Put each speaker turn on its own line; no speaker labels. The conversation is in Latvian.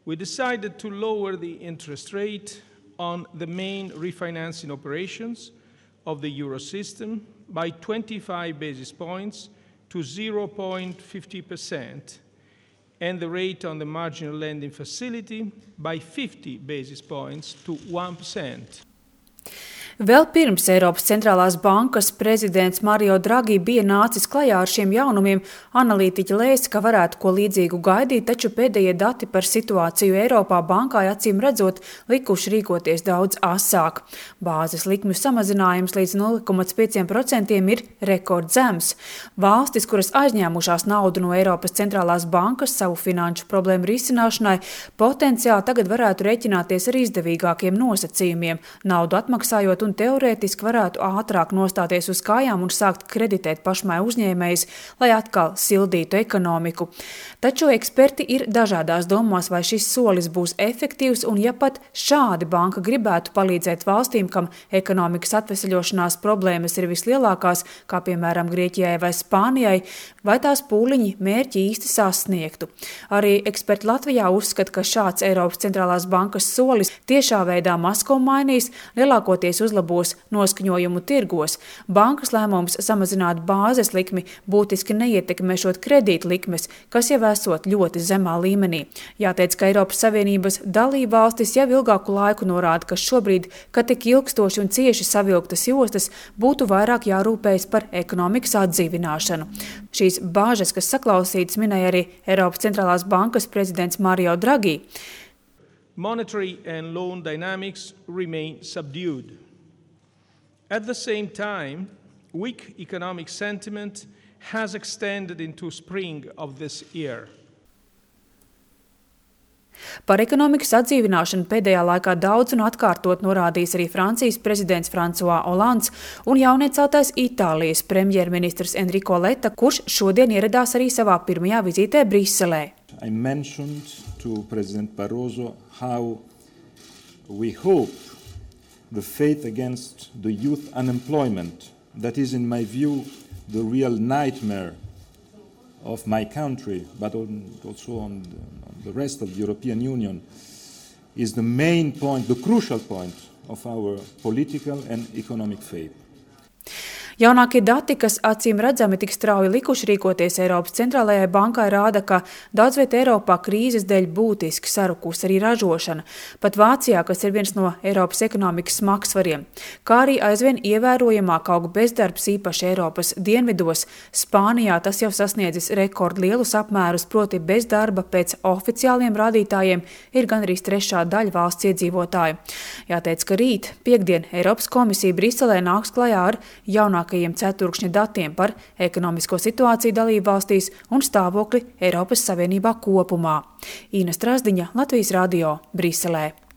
we decided to lower the interest rate on the main refinancing operations of the euro system by 25 basis points to 0.50% and the rate on the marginal lending facility by 50 basis points to 1%.
Vēl pirms Eiropas centrālās bankas prezidents Mario Draghi bija nācis klajā ar šiem jaunumiem, analītiķi lēsa, ka varētu ko līdzīgu gaidīt, taču pēdējie dati par situāciju Eiropā bankai acīm redzot likuši rīkoties daudz asāk. Bāzes likmju samazinājums līdz 0,5% ir rekordzems. Valstis, kuras aizņēmušās naudu no Eiropas centrālās bankas savu finanšu problēmu risināšanai, potenciāli tagad varētu rēķināties ar izdevīgākiem nosacījumiem, naudu atmaksājot un teorētiski varētu ātrāk nostāties uz kājām un sākt kreditēt pašmai uzņēmējus, lai atkal sildītu ekonomiku. Taču eksperti ir dažādās domās, vai šis solis būs efektīvs, un ja pat šādi banka gribētu palīdzēt valstīm, kam ekonomikas atveseļošanās problēmas ir vislielākās, kā piemēram Grieķijai vai Spānijai, vai tās pūliņi mērķi īsti sasniegtu. Arī eksperti Latvijā uzskata, ka šāds Eiropas centrālās bankas solis tiešā veidā Maskavu mainīs, lielākoties uzlabos noskaņojumu tirgos. Bankas lēmums samazināt bāzes likmi būtiski neietekmēšot kredīta likmes, kas jau esot ļoti zemā līmenī. Jāteic, ka Eiropas Savienības dalībvalstis jau ilgāku laiku norāda, ka šobrīd, kad tik ilgstoši un cieši savilktas jostas, būtu vairāk jārūpējas par ekonomikas atdzīvināšanu. Šīs bāžas, kas saklausītas, minēja arī Eiropas centrālās bankas prezidents Mario Draghi.
Monetary and loan dynamics remain subdued. At the same time, weak economic sentiment has extended into spring of this year.
Par ekonomikas atdzīvināšanu pēdējā laikā daudz un atkārtot norādījis arī Francijas prezidents François Hollands un jaunieceltais Itālijas premjerministrs Enrico Letta, kurš šodien ieradās arī savā pirmajā vizītē Briselē.
I mentioned to President Barroso how we hope the fight against the youth unemployment, that is, in my view, the real nightmare of my country, but also on the rest of the European Union, is the main point, the crucial point of our political and economic faith.
Jaunākie dati, kas acīm redzami tik strauji likuši rīkoties Eiropas centrālajai bankai, rāda, ka daudz viet Eiropā krīzes dēļ būtiski sarukus arī ražošana, pat Vācijā, kas ir viens no Eiropas ekonomikas smagsvariem, kā arī aizvien ievērojamāk aug bezdarbs īpaši Eiropas dienvidos. Spānijā tas jau sasniedzis rekordlielus apmērus, proti bezdarba pēc oficiāliem rādītājiem ir gandrīz 1/3 valsts iedzīvotāju. Jāteic, ka rīt, piekdien, Eiropas komisija Briselē nāks klajā ar jaunākajiem ceturkšņa datiem par ekonomisko situāciju dalībvalstīs un stāvokli Eiropas Savienībā kopumā. Ina Strazdiņa, Latvijas radio, Briselē.